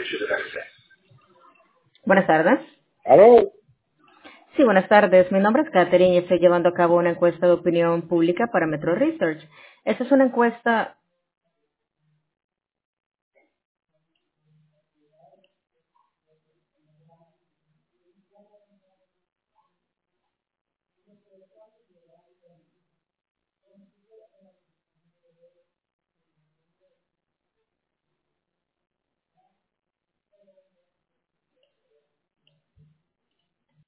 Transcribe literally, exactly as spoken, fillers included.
Buenas tardes. ¿Aló? Sí, buenas tardes. Mi nombre es Catherine y estoy llevando a cabo una encuesta de opinión pública para Metro Research. Esta es una encuesta...